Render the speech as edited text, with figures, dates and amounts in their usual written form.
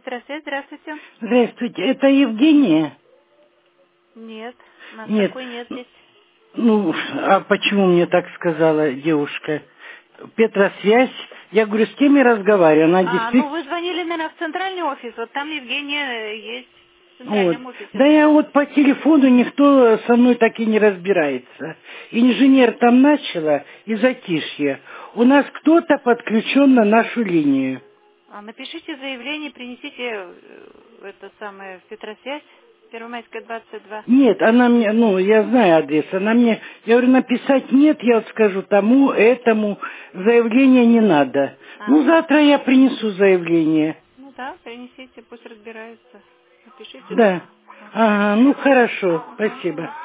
Петросвет, здравствуйте. Здравствуйте, это Евгения? Нет, у нас Нет. такой нет здесь. Ну, а почему мне так сказала девушка? Петросвязь. Я говорю, с кем я разговариваю? Она Ну действительно... вы звонили, наверное, в центральный офис. Вот там Евгения есть в Вот. центральном офисе Да я звонит. вот по телефону никто со мной так и не разбирается. Инженер там начала и затишье. У нас кто-то подключен на нашу линию. Напишите заявление, принесите это самое в Петросвязь, Первомайская, 22. Нет, она мне, ну, я знаю адрес, она мне, я говорю, написать нет, я вот скажу тому, этому, заявление не надо. Ну, Ага. завтра я принесу заявление. Ну да, принесите, пусть разбираются. Напишите Да. туда. Ага. Ага, ну хорошо, Ага. спасибо.